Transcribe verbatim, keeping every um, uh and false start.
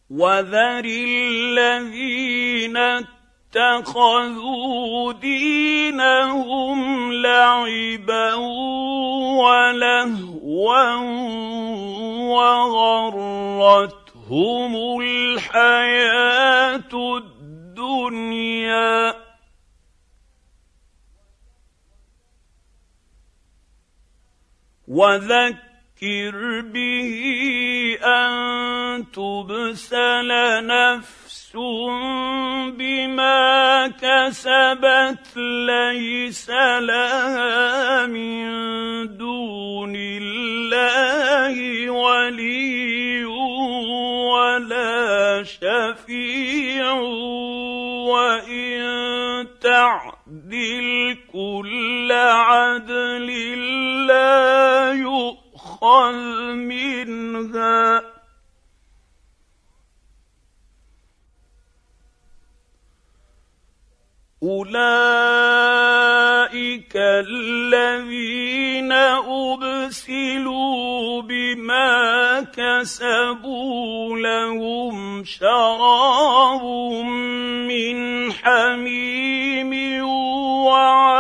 وذر الذين اتخذوا دينهم لعبا ولهوا وغرتهم الحياة الدنيا وذكر به أن تبسل نفس بما كسبت ليس لها من دون الله ولي ولا شفيع وإن تعدل كل عدل لا يؤخذ منها أولئك الذين أبسلوا بما كسبوا لهم شراب من حميم وعسل